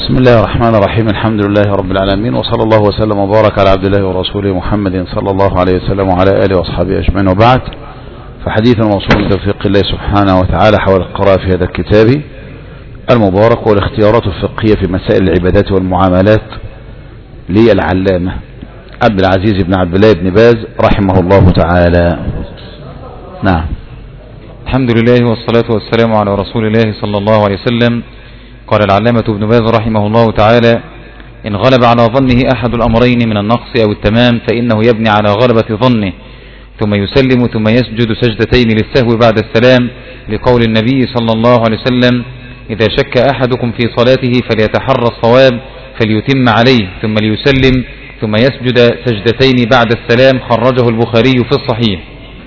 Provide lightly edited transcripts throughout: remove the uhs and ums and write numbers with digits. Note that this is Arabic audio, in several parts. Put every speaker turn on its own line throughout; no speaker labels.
بسم الله الرحمن الرحيم. الحمد لله رب العالمين، وصلى الله وسلم وبارك على عبد الله ورسوله محمد صلى الله عليه وسلم وعلى آله وأصحابه أجمعين، وبعد، فحديث موصول من توفيق الله سبحانه وتعالى حول القراءة في هذا الكتاب المبارك والاختيارات الفقهية في مسائل العبادات والمعاملات للعلامة عبد العزيز بن عبد الله بن باز رحمه الله تعالى. نعم.
الحمد لله والصلاة والسلام على رسول الله صلى الله عليه وسلم. قال العلامة ابن باز رحمه الله تعالى: إن غلب على ظنه أحد الأمرين من النقص أو التمام فإنه يبني على غلبة ظنه ثم يسلم ثم يسجد سجدتين للسهو بعد السلام، لقول النبي صلى الله عليه وسلم: إذا شك أحدكم في صلاته فليتحرى الصواب فليتم عليه ثم ليسلم ثم يسجد سجدتين بعد السلام. خرجه البخاري في الصحيح.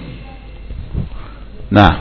نعم.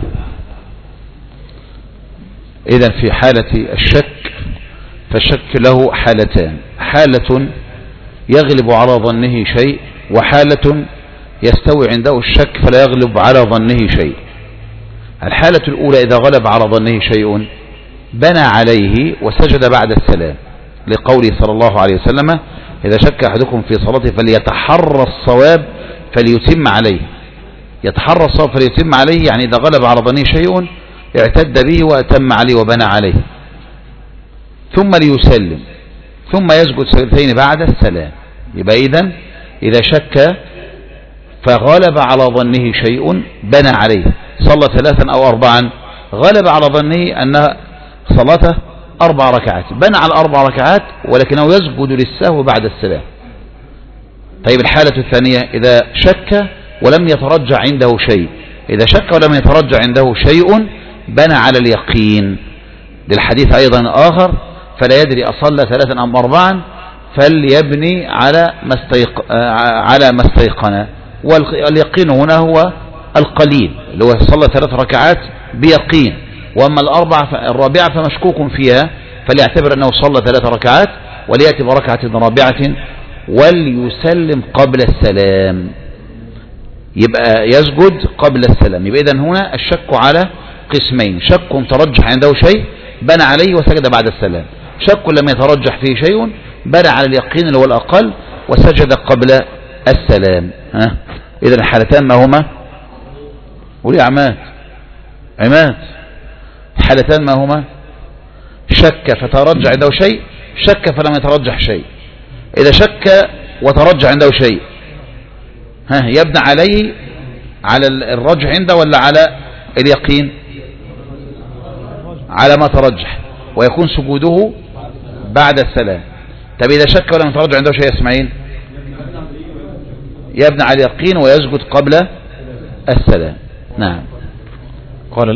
إذن في حالة الشك فالشك له حالتان: حالة يغلب على ظنه شيء، وحالة يستوي عنده الشك فلا يغلب على ظنه شيء. الحالة الأولى إذا غلب على ظنه شيء بنى عليه وسجد بعد السلام، لقوله صلى الله عليه وسلم: إذا شك أحدكم في صلاته فليتحرى الصواب فليتم عليه. يتحرى الصواب فليتم عليه يعني إذا غلب على ظنه شيء اعتد به وأتم عليه وبنى عليه، ثم ليسلم ثم يسجد سجدتين بعد السلام. يبقى إذا شك فغلب على ظنه شيء بنى عليه، صلى 3 أو 4، غلب على ظنه أن صلاته 4 ركعات، بنى على 4 ركعات ولكنه يسجد للسهو بعد السلام. طيب الحالة الثانية إذا شك ولم يترجع عنده شيء، إذا شك ولم يترجع عنده شيء بنى على اليقين، للحديث أيضا آخر: فلا يدري أصلى 3 أم 4 فليبني على ما استيقن. واليقين هنا هو القليل اللي هو صلى 3 ركعات بيقين، وأما الرابعة فمشكوك فيها فليعتبر أنه صلى 3 ركعات وليأتي بركعة رابعة وليسلم قبل السلام. يبقى يسجد قبل السلام. يبقى إذن هنا الشك على قسمين: شك ترجح عنده شيء بنى عليه وسجد بعد السلام، شك لم يترجح فيه شيء بنى على اليقين اللي هو الأقل وسجد قبل السلام. إذن الحالتان ما هما؟ قولي عماد. الحالتان ما هما؟ شك فترجح عنده شيء، شك فلم يترجح شيء. إذا شك وترجح عنده شيء يبنى عليه على الرجح عنده ولا على اليقين؟ على ما ترجح، ويكون سجوده بعد السلام. طب إذا شك ولم يترجح عنده شيء اسمعين، يبنى على اليقين ويسجد قبل السلام. نعم.
قال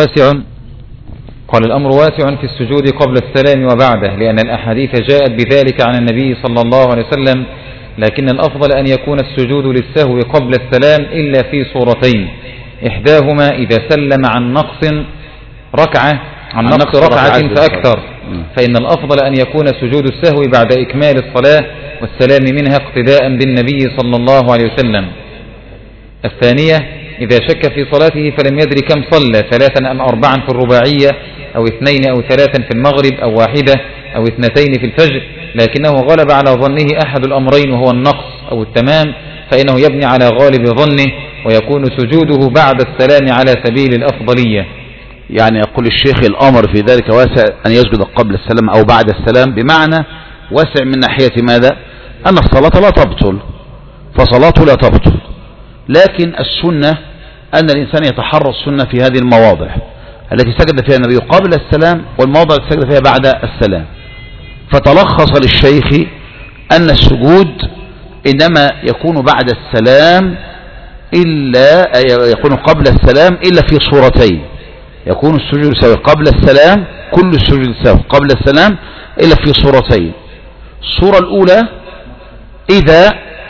الأمر واسع في السجود قبل السلام وبعده، لأن الأحاديث جاءت بذلك عن النبي صلى الله عليه وسلم، لكن الأفضل أن يكون السجود للسهو قبل السلام إلا في صورتين: إحداهما إذا سلم عن نقص ركعة فأكثر، فإن الأفضل أن يكون سجود السهو بعد إكمال الصلاة والسلام منها اقتداء بالنبي صلى الله عليه وسلم. الثانية إذا شك في صلاته فلم يدري كم صلى، 3 أم 4 في الرباعية أو 2 أو 3 في المغرب أو 1 أو 2 في الفجر، لكنه غلب على ظنه أحد الأمرين وهو النقص أو التمام، فإنه يبني على غالب ظنه ويكون سجوده بعد السلام على سبيل الأفضلية.
يعني يقول الشيخ الأمر في ذلك واسع أن يسجد قبل السلام أو بعد السلام، بمعنى واسع من ناحية ماذا؟ أن الصلاة لا تبطل، فصلاته لا تبطل، لكن السنة أن الإنسان يتحرى السنة في هذه المواضع التي سجد فيها النبي قبل السلام والمواضع التي سجد فيها بعد السلام. فتلخص للشيخ أن السجود إنما يكون بعد السلام إلا يكون قبل السلام إلا في صورتين: يكون السجود سوي قبل السلام، كل السجود سوي قبل السلام إلا في صورتين. الصورة الأولى إذا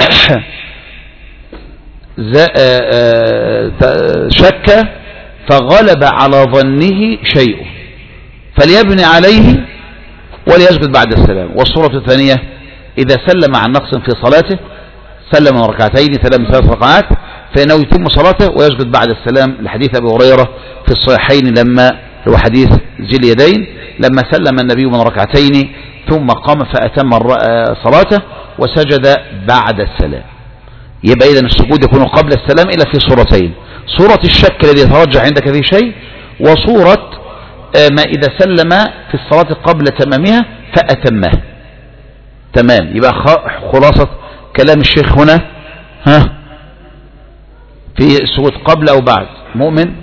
شك فغلب على ظنه شيء فليبني عليه وليسجد بعد السلام. والصورة الثانية إذا سلم عن نقص في صلاته، سلم 2 سلم 3 ركعات، فإنه يتم صلاته ويسجد بعد السلام، لحديث أبي هريرة في الصحيحين لما هو حديث ذي اليدين لما سلم النبي من ركعتين ثم قام فأتم صلاته وسجد بعد السلام. يبقى إذن السجود يكون قبل السلام إلا في صورتين: صورة الشك الذي يترجح عندك فيه شيء، وصورة ما إذا سلم في الصلاة قبل تمامها فأتمه. تمام. يبقى خلاصة كلام الشيخ هنا في السجود قبل أو بعد. مؤمن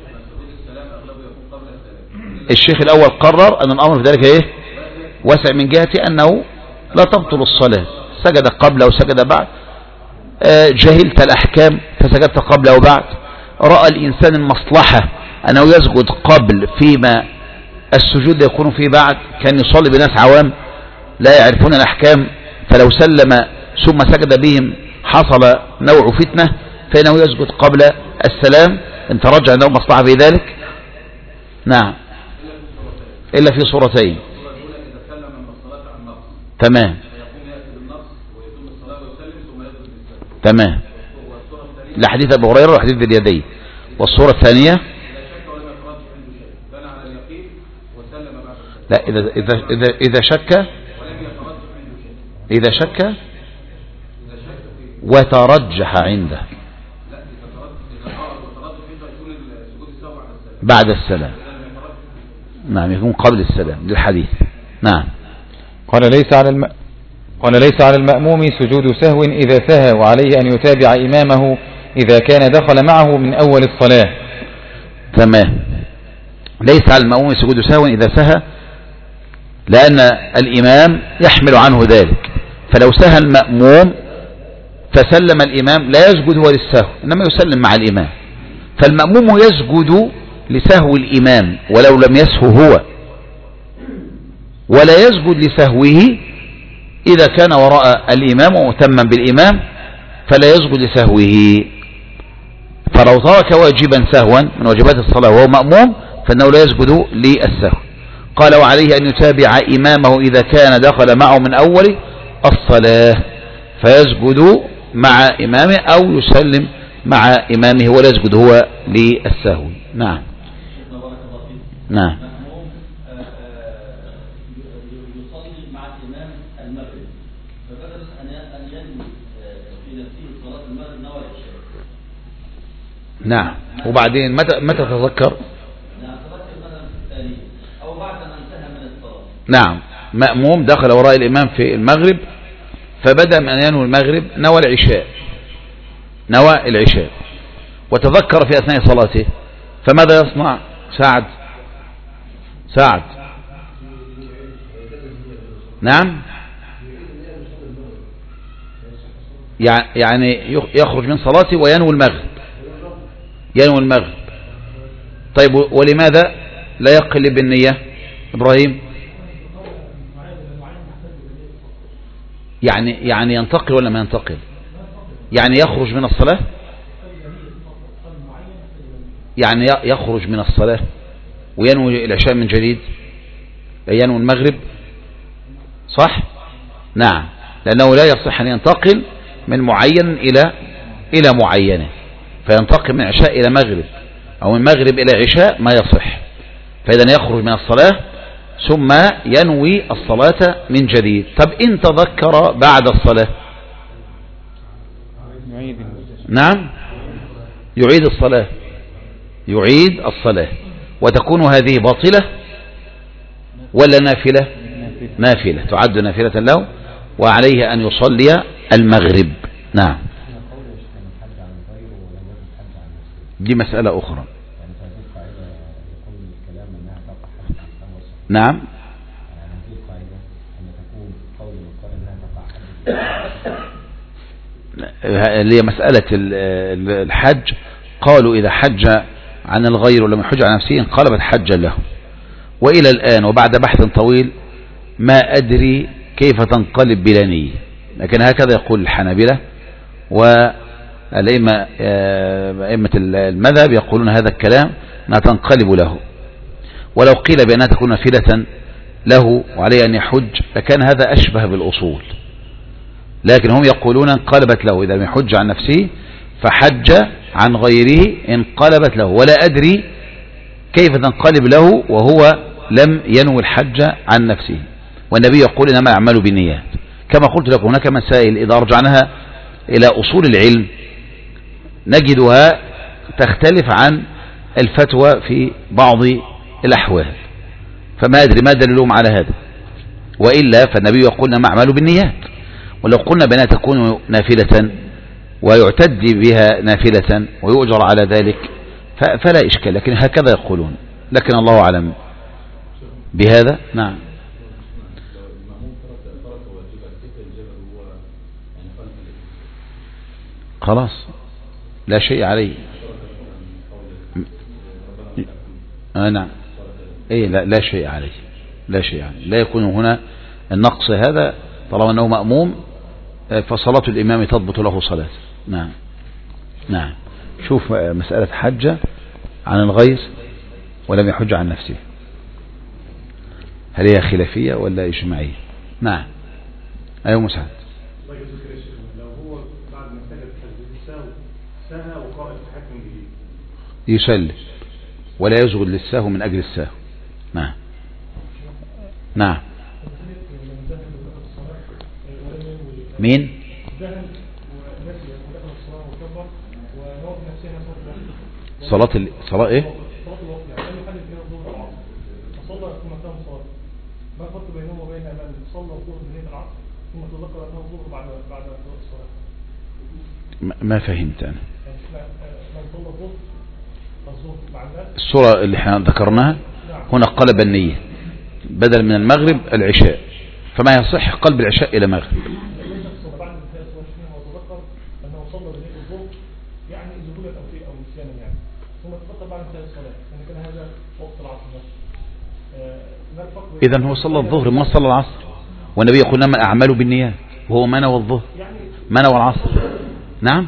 الشيخ الأول قرر أن الأمر في ذلك إيه؟ واسع من جهة أنه لا تبطل الصلاة، سجد قبل أو سجد بعد. جهلت الأحكام فسجدت قبل أو بعد. رأى الإنسان المصلحة أنه يسجد قبل فيما السجود يكون فيه بعد، كان يصلي بناس عوام لا يعرفون الأحكام، فلو سلم ثم سجد بهم حصل نوع فتنة، فإنه يسجد قبل السلام إن ترجع عنده مصلحة في ذلك. نعم، إلا في صورتين. تمام تمام. لحديث أبو هريرة وحديث ذي اليدين. والصورة الثانية لا، إذا شك وترجح عنده بعد السلام. نعم، يكون قبل السلام للحديث. نعم.
قال ليس على المأموم سجود سهو إذا سهى، وعليه أن يتابع إمامه إذا كان دخل معه من أول الصلاة.
تمام. ليس على المأموم سجود سهو إذا سهى، لأن الإمام يحمل عنه ذلك، فلو سهى المأموم فسلم الإمام لا يسجد هو للسهو، إنما يسلم مع الإمام، فالمأموم يسجد لسهو الإمام ولو لم يسهو هو، ولا يسجد لسهوه إذا كان وراء الإمام ومتما بالإمام، فلا يسجد لسهوه. فلو ترك واجبا سهوا من واجبات الصلاة وهو مأموم فإنه لا يسجد للسهو. قال وعليه أن يتابع إمامه إذا كان دخل معه من أول الصلاة، فيسجد مع إمامه أو يسلم مع إمامه ولا يسجد هو للسهو. نعم نعم.
يصلي مع الإمام المغرب، فبدل أن ينوي في نفسه صلاة المغرب نوى العشاء.
نعم. وبعدين متى تذكر؟
نعم، تذكر مثلا في الثانية أو بعد ما انتهى من الصلاة.
نعم. مأموم دخل وراء الإمام في المغرب، فبدأ من أن ينوي المغرب نوى العشاء وتذكر في أثناء صلاته، فماذا يصنع؟ سعد. نعم، يعني يخرج من صلاته وينوي المغرب. طيب، ولماذا لا يقلب النية إبراهيم؟ يعني ينتقل ولا ما ينتقل؟ يعني يخرج من الصلاة، يعني يخرج من الصلاة وينوي العشاء من جديد، ينوي المغرب، صح؟ نعم، لأنه لا يصح أن ينتقل من معين إلى معينة، فينتقل من عشاء إلى مغرب أو من مغرب إلى عشاء ما يصح. فإذا يخرج من الصلاة ثم ينوي الصلاة من جديد. طب إن تذكر بعد الصلاة، نعم، يعيد الصلاة وتكون هذه باطلة ولا نافلة؟ نافلة، تعد نافلة له، وعليه أن يصلي المغرب. نعم، دي مسألة أخرى. نعم، اللي هي مسألة الحج، قالوا إذا حج عن الغير ولم يحج عن نفسه انقلبت حجا له. وإلى الآن وبعد بحث طويل ما أدري كيف تنقلب بلا نية، لكن هكذا يقول الحنابلة والأئمة المذهب يقولون هذا الكلام أنها تنقلب له. ولو قيل بأنها تكون نافلة له وعليه أن يحج لكان هذا أشبه بالأصول، لكن هم يقولون انقلبت له إذا لم يحج عن نفسه فحج عن غيره انقلبت له. ولا أدري كيف تنقلب له وهو لم ينوي الحج عن نفسه؟ والنبي يقول إنما أعمل بالنيات. كما قلت لكم هناك مسائل إذا رجعناها إلى أصول العلم نجدها تختلف عن الفتوى في بعض الأحوال، فما أدري ما دليلهم على هذا، وإلا فالنبي يقول إنما أعمل بالنيات. ولو قلنا بأنها تكون نافلة ويعتد بها نافلة ويؤجر على ذلك فلا إشكال، لكن هكذا يقولون، لكن الله أعلم بهذا. نعم. خلاص لا شيء عليه. نعم. ايه لا شيء عليه، لا شيء عليه، لا يكون هنا النقص هذا طالما انه مأموم، فصلاة الامام تضبط له صلاة. نعم. نعم. شوف مسألة حجة عن الغير ولم يحج عن نفسه، هل هي خلافية ولا إجماعية؟ نعم. أيوة مساعد. يسلم ولا يسجد للسهو من أجل السهو. نعم. نعم. مين؟ صلاة ايه؟
ما الفرق بينهم وبين من صلى الظهر بنية العصر ثم تذكر انه الظهر بعد الصلاة؟
ما فهمت انا.
من صلى الظهر بعد
الصورة اللي احنا ذكرناها هنا قلب النية بدل من المغرب العشاء، فما يصح قلب العشاء الى مغرب.
بعد وتذكر انه صلى بنية الظهر يعني ذهولا او نسيانا يعني، ثم تذكر بعد انتهاء الصلاة ان كان هذا وقت العصر نفسه.
إذن هو صلى الظهر ما صلى العصر، والنبي يقول إنما الأعمال بالنيات، وهو ما نوى الظهر ما نوى العصر. نعم.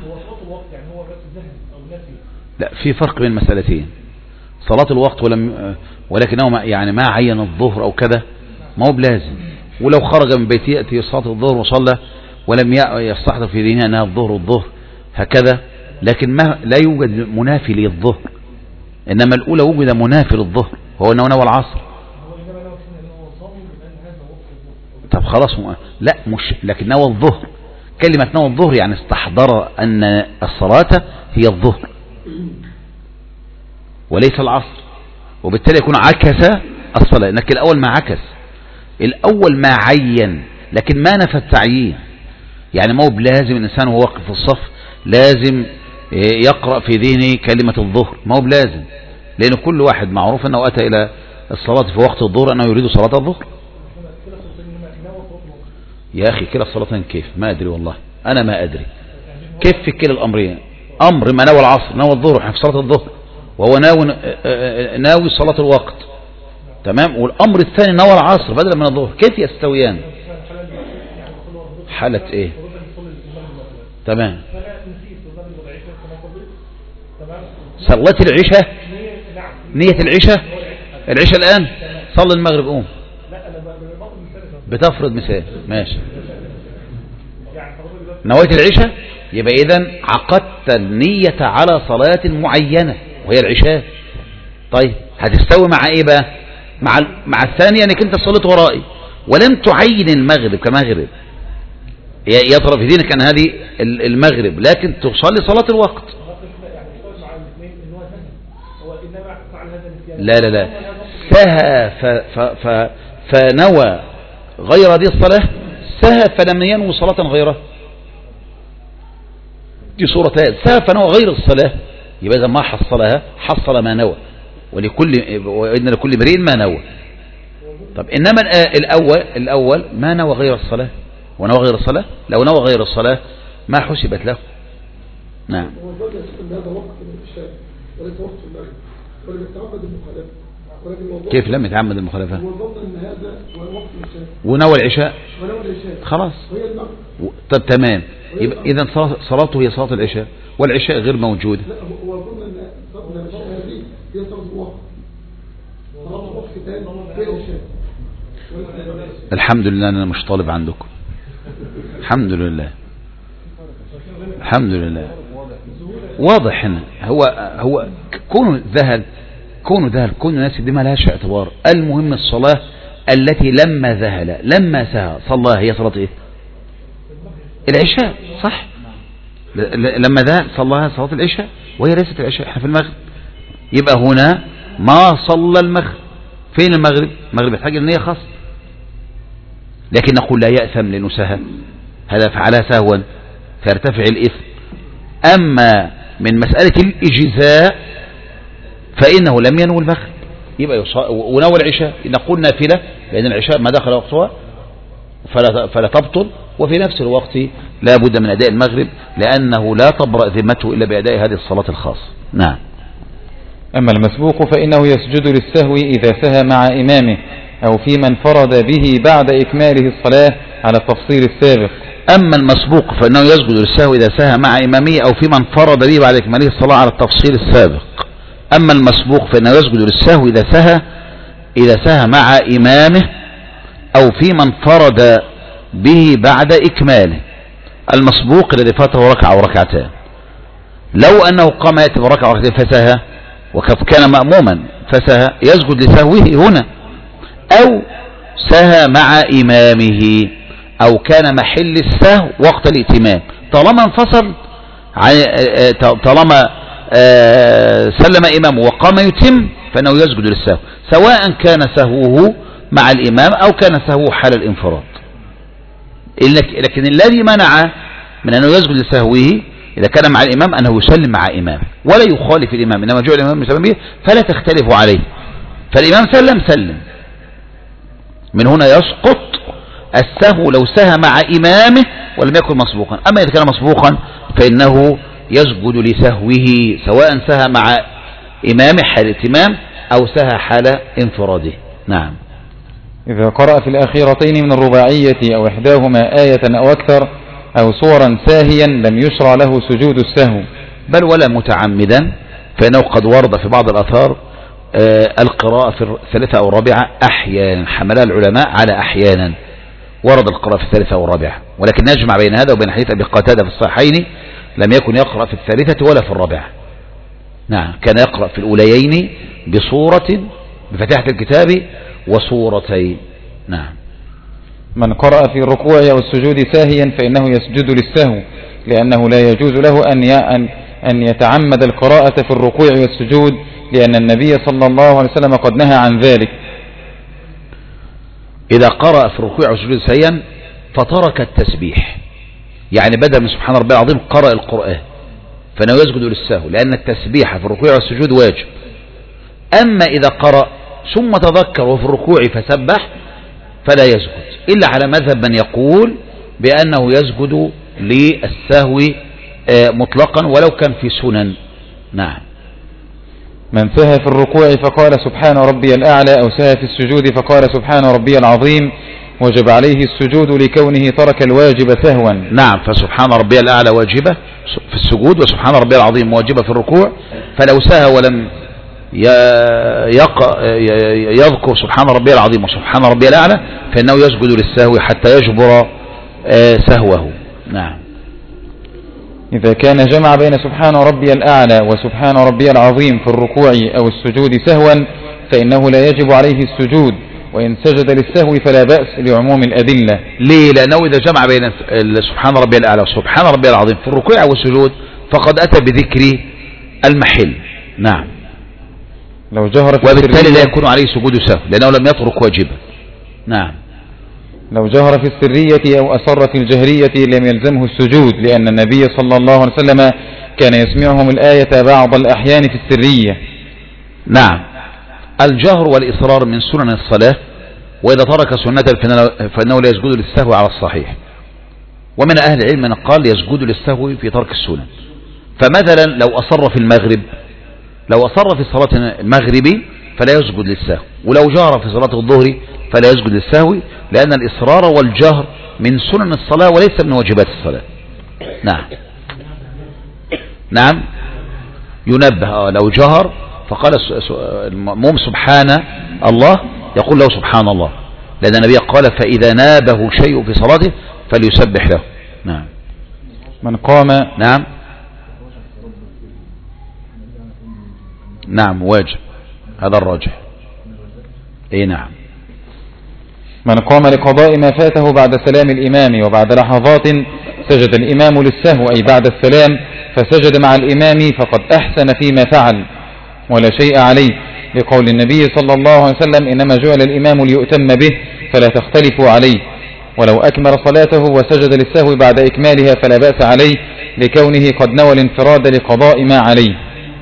لا، في فرق بين مسألتين، صلاة الوقت ولكنه يعني ما عين الظهر أو كذا ما هو بلازم، ولو خرج من بيته يأتي صلاة الظهر وصلى ولم يستحضر في ذهنه أنها الظهر هكذا، لكن ما لا يوجد منافي للظهر، إنما الأولى وجد منافي للظهر وهو أنه نوى العصر. طب خلاص لا مش، لكن نوى الظهر، كلمة نوى الظهر يعني استحضر أن الصلاة هي الظهر وليس العصر، وبالتالي يكون عكس الصلاة، لكن الأول ما عكس، الأول ما عين لكن ما نفى التعيين، يعني ما هو بلازم الإنسان وهو واقف في الصف لازم يقرأ في ذهنه كلمة الظهر، ما هو بلازم، لأن كل واحد معروف أنه أتى إلى الصلاة في وقت الظهر أنه يريد صلاة الظهر. يا أخي كلا الصلاتين كيف؟ ما أدري والله، أنا ما أدري كيف في كلا الأمرين، أمر ما نوى العصر نوى الظهر في صلاة الظهر وهو ناوي صلاة الوقت، تمام، والأمر الثاني نوى العصر بدلا من الظهر، كيف يستويان؟ حالة إيه؟ تمام. صلت العشاء، نية العشاء الآن صلي المغرب قوم، بتفرض مثال ماشي، نويت العشاء يبقى إذن عقدت النية على صلاة معينة وهي العشاء. طيب هتستوي مع إيه بقى؟ مع الثانية أنك أنت صليت ورائي ولم تعين المغرب كمغرب، يطرف في دينك أن هذه المغرب لكن تصلي صلاة الوقت. لا سهى فنوى غير هذه الصلاة، سهى فلم ينوي صلاة غيرها، دي صورتان، سهى فنوى غير الصلاة يبقى إذا ما حصلها حصل ما نوى، وإن لكل امرئ ما نوى. طب إنما الأول ما نوى غير الصلاة ونوى غير الصلاة، لو نوى غير الصلاة ما حسبت له. نعم. كيف لم يتعمد المخالفة؟ ونوى العشاء خلاص. طب تمام، إذا صلاته هي صلاة العشاء والعشاء غير موجودة. الحمد لله أنا مش طالب عندكم، الحمد لله الحمد لله واضح هنا، هو كونه ذهل كون ناسي دي ما لهاش اعتبار. المهم الصلاة التي لما سهى صلاها هي صلاة ايه؟ العشاء، صح؟ لما ذهل صلاها صلاة العشاء، وهي ليست العشاء، احنا في المغرب. يبقى هنا ما صلى المغرب. فين المغرب؟ المغرب يحتاج النية خاصة، لكن نقول لا يأثم لأنه سهى، هذا فعلها سهوا فيرتفع الإثم. أما من مسألة الإجزاء فإنه لم ينوي المغرب، يبقى ونوى العشاء. نقول نافلة لأن العشاء ما دخل وقتها فلا تبطل، وفي نفس الوقت لا بد من أداء المغرب لأنه لا تبرأ ذمته إلا بأداء هذه الصلاة الخاصة. نعم.
أما المسبوق فإنه يسجد للسهو إذا سهى مع إمامه أو في من فرد به بعد إكماله الصلاة على التفصيل السابق.
أما المسبوق فإنه يسجد للسهو إذا سهى مع إمامه أو في من فرد به بعد إكماله الصلاة على التفصيل السابق. أما المسبوق فإنه يسجد للسهو إذا سهى مع إمامه أو في من فرد به بعد إكماله. المسبوق الذي فاته ركعة وركعتان، لو أنه قام يأتي بركعة وركعتين فسهى وقد كان مأموما فسهى يسجد لسهوه هنا، أو سهى مع إمامه أو كان محل السهو وقت الائتمام، طالما انفصل طالما سلم إمامه وقام يتم فإنه يسجد للسهو، سواء كان سهوه مع الإمام أو كان سهوه حال الانفراد. لكن الذي منع من أنه يسجد لسهوه إذا كان مع الإمام أنه يسلم مع إمامه ولا يخالف الإمام، إنما جاء الإمام يسلم به فلا تختلف عليه، فالإمام سلم. من هنا يسقط السهو لو سهى مع إمامه ولم يكن مسبوقا. أما إذا كان مسبوقا فإنه يسجد لسهوه سواء سهى مع إمامه حال الاتمام أو سهى حال انفراده. نعم.
إذا قرأ في الأخيرتين من الرباعية أو إحداهما آية أو أكثر أو صورا ساهيا لم يشرع له سجود السهو،
بل ولا متعمدا، فإنه قد ورد في بعض الآثار القراءة في الثالثة أو الرابعة أحيانا، حملها العلماء على أحيانا، ورد القراءة في الثالثة أو الرابعة، ولكن نجمع بين هذا وبين حديث أبي قتادة في الصحيحين لم يكن يقرأ في الثالثة ولا في الرابعة. نعم، كان يقرأ في الأوليين بصورة بفتحة الكتاب وصورتين. نعم.
من قرأ في الركوع أو السجود ساهيا فإنه يسجد للسهو، لأنه لا يجوز له أن يتعمد القراءة في الركوع والسجود، لأن النبي صلى الله عليه وسلم قد نهى عن ذلك.
إذا قرأ في الركوع والسجود ساهيا فترك التسبيح، يعني بدل من سبحان ربي العظيم قرأ القرآن، فإنه يسجد للسهو لأن التسبيح في الركوع والسجود واجب. أما إذا قرأ ثم تذكر وفي الركوع فسبح فلا يسجد، إلا على مذهب من يقول بأنه يسجد للسهو مطلقا ولو كان في سنن. نعم.
من سهى في الركوع فقال سبحان ربي الأعلى أو سهى في السجود فقال سبحان ربي العظيم وجب عليه السجود لكونه ترك الواجب سهوا.
نعم، فسبحان ربي الأعلى واجبة في السجود وسبحان ربي العظيم واجبة في الركوع، فلو سهى ولم يذكر سبحان ربي العظيم وسبحان ربي الأعلى فإنه يسجد للسهو حتى يجبر سهوه. نعم.
إذا كان جمع بين سبحان ربي الأعلى وسبحان ربي العظيم في الركوع أو السجود سهوا فإنه لا يجب عليه السجود، وإن سجد للسهو فلا بأس لعموم الأدلة.
ليه؟ لأنه إذا جمع بين سبحان ربي الأعلى وسبحان ربي العظيم في الركوع أو السجود فقد أتى بذكر المحل. نعم.
لو جهر في
وبالتالي لا يكون عليه سجود سهو لأنه لم يترك واجبا. نعم.
لو جهر في السرية أو أسر في الجهرية لم يلزمه السجود، لأن النبي صلى الله عليه وسلم كان يسمعهم الآية بعض الأحيان في السرية.
نعم. الجهر والإصرار من سنن الصلاة، وإذا ترك سنة فإنه لا يسجد للسهو على الصحيح. ومن أهل العلم من قال يسجد للسهو في ترك السنن. فمثلا لو أصر في المغرب، لو أصر في صلاة المغرب فلا يسجد للسهو، ولو جهر في صلاة الظهر فلا يسجد للسهو، لأن الإصرار والجهر من سنن الصلاة وليس من واجبات الصلاة. نعم. نعم. ينبه لو جهر فقال المأموم سبحان الله يقول له سبحان الله، لأن النبي قال فإذا نابه شيء في صلاته فليسبح له. نعم.
من قام.
نعم. نعم واجب. هذا الراجح. اي نعم.
من قام لقضاء ما فاته بعد سلام الإمام وبعد لحظات سجد الإمام للسهو أي بعد السلام فسجد مع الإمام فقد أحسن فيما فعل ولا شيء عليه، لقول النبي صلى الله عليه وسلم إنما جعل الإمام ليؤتم به فلا تختلفوا عليه، ولو أكمل صلاته وسجد للسهو بعد إكمالها فلا بأس عليه لكونه قد نوى الانفراد لقضاء ما عليه.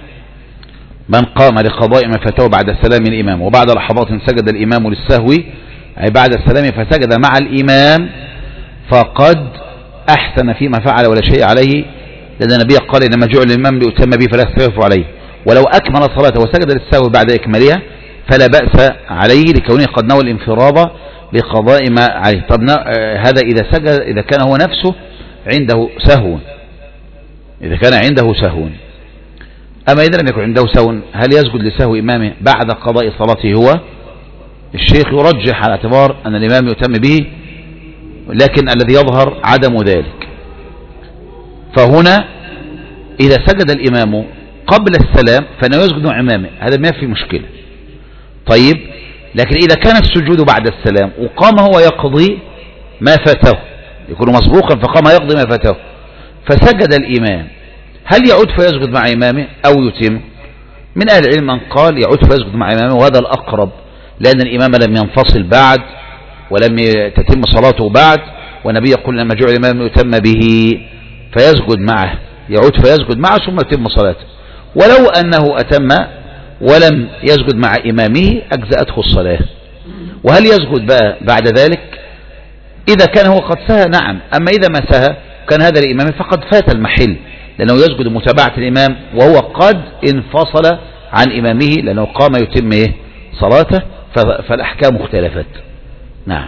من قام لقضاء ما فاته بعد سلام الإمام وبعد لحظات سجد الإمام للسهو أي بعد السلام فسجد مع الإمام فقد أحسن فيما فعل ولا شيء عليه، لأن النبي قال إنما جعل الإمام ليؤتم به فلا تختلفوا عليه، ولو أكمل صلاته وسجد للسهو بعد إكمالها فلا بأس عليه لكونه قد نوى الانفراد لقضاء ما عليه. طب هذا إذا سجد إذا كان هو نفسه عنده سهو، إذا كان عنده سهو. أما إذا لم يكن عنده سهو هل يسجد لسهو إمامه بعد قضاء صلاته هو؟ الشيخ يرجح على اعتبار أن الإمام يتم به، لكن الذي يظهر عدم ذلك. فهنا إذا سجد الإمام قبل السلام فإنه يسجد مع إمامه، هذا ما في مشكلة. طيب، لكن إذا كان السجود بعد السلام وقام هو يقضي ما فاته، يكون مسبوقا فقام يقضي ما فاته فسجد الإمام، هل يعود فيسجد مع إمامه أو يتم؟ من أهل العلم من قال يعود فيسجد مع إمامه، وهذا الأقرب، لأن الإمام لم ينفصل بعد ولم تتم صلاته بعد، والنبي يقول لما جعل الإمام يتم به فيسجد معه، يعود فيسجد معه ثم يتم صلاته. ولو أنه أتم ولم يسجد مع إمامه أجزأته الصلاة. وهل يسجد بقى بعد ذلك؟ إذا كان هو قد سهى نعم، أما إذا ما سهى كان هذا الإمام فقد فات المحل، لأنه يسجد متابعة الإمام وهو قد انفصل عن إمامه لأنه قام يتم صلاته، فالأحكام اختلفت. نعم.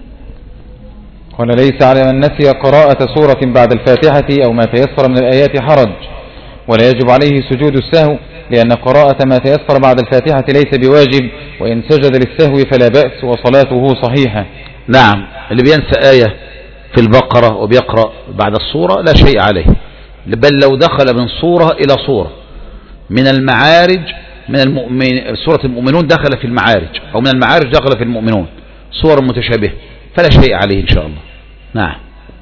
قال ليس على من نسي قراءة سورة بعد الفاتحة أو ما تيسر من الآيات حرج، ولا يجب عليه سجود السهو، لأن قراءة ما تيسر بعد الفاتحة ليس بواجب، وإن سجد للسهو فلا بأس وصلاته صحيحة.
نعم، اللي بينسى آية في البقرة وبيقرأ بعد الصورة لا شيء عليه، بل لو دخل من صورة إلى صورة من المعارج، من سورة المؤمنون دخل في المعارج، أو من المعارج دخل في المؤمنون، صور متشابهة، فلا شيء عليه إن شاء الله. نعم.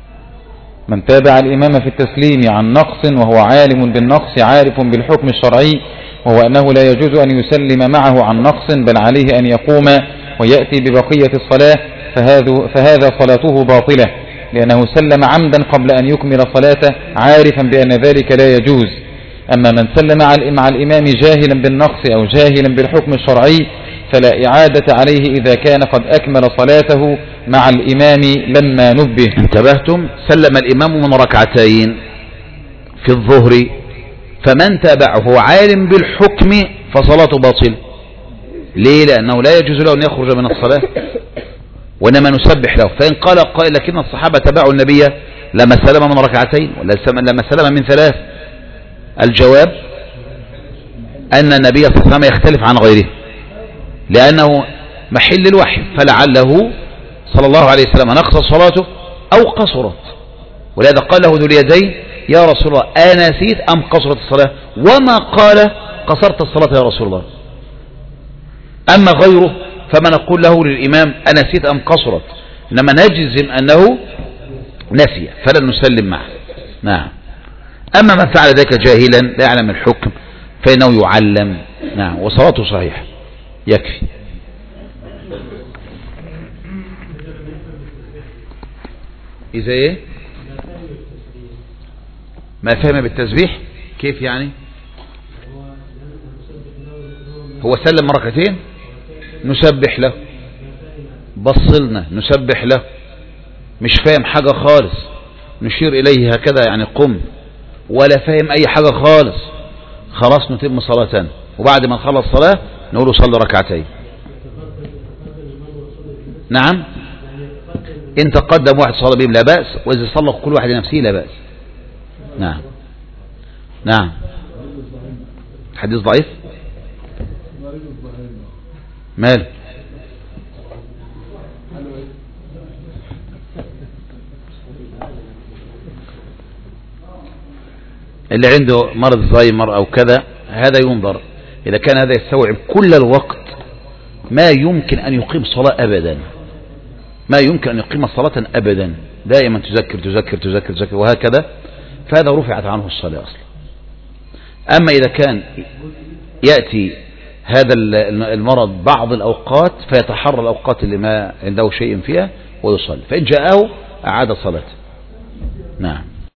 من تابع الإمام في التسليم عن نقص وهو عالم بالنقص عارف بالحكم الشرعي، وهو أنه لا يجوز أن يسلم معه عن نقص، بل عليه أن يقوم ويأتي ببقية الصلاة، فهذا صلاته باطلة، لأنه سلم عمدا قبل أن يكمل صلاته عارفا بأن ذلك لا يجوز. أما من سلم مع الإمام جاهلا بالنقص أو جاهلا بالحكم الشرعي فلا إعادة عليه إذا كان قد أكمل صلاته مع الإمام لما نبه.
انتبهتم؟ سلم الإمام من ركعتين في الظهر، فمن تابعه عالم بالحكم فصلاته باطل. ليه؟ لأنه لا يجوز له أن يخرج من الصلاة، وإنما نسبح له. فإن قال قائل لكن الصحابة تبعوا النبي لما سلم من ركعتين ولا لما سلم من ثلاث، الجواب أن النبي صلى الله عليه وسلم يختلف عن غيره، لأنه محل الوحي، فلعله صلى الله عليه وسلم نقص صلاته أو قصرت، ولهذا قال له ذو اليدين يا رسول الله أنسيت أم قصرت الصلاة؟ وما قال قصرت الصلاة يا رسول الله. أما غيره فما نقول له للإمام أنسيت أم قصرت، إنما نجزم أنه نسي فلن نسلم معه. نعم. أما من فعل ذلك جاهلا لا يعلم الحكم فإنه يعلم. نعم، وصلاته صحيح يكفي. إذا إيه؟ ما فهم بالتسبيح كيف يعني؟ هو سلم ركعتين نسبح له، بصلنا نسبح له، مش فاهم حاجة خالص نشير إليه هكذا يعني قم، ولا فاهم أي حاجة خالص، خلاص نتم صلاتنا، وبعد ما نخلص صلاة نقول له صلي ركعتين. نعم، إن تقدم واحد صلى بهم لا بأس، وإذا صلى كل واحد لنفسه لا بأس. نعم. نعم. حديث ضعيف مال اللي عنده مرض زهايمر أو كذا هذا ينظر، إذا كان هذا يستوعب كل الوقت ما يمكن أن يقيم صلاة أبدا، ما يمكن أن يقيم صلاة أبدا، دائما تذكر تذكر تذكر تذكر وهكذا، فهذا رفعت عنه الصلاة أصلا. أما إذا كان يأتي هذا المرض بعض الأوقات فيتحرى الأوقات اللي ما عنده شيء فيها ويصلي، فإن جاءه أعاد صلاته. نعم.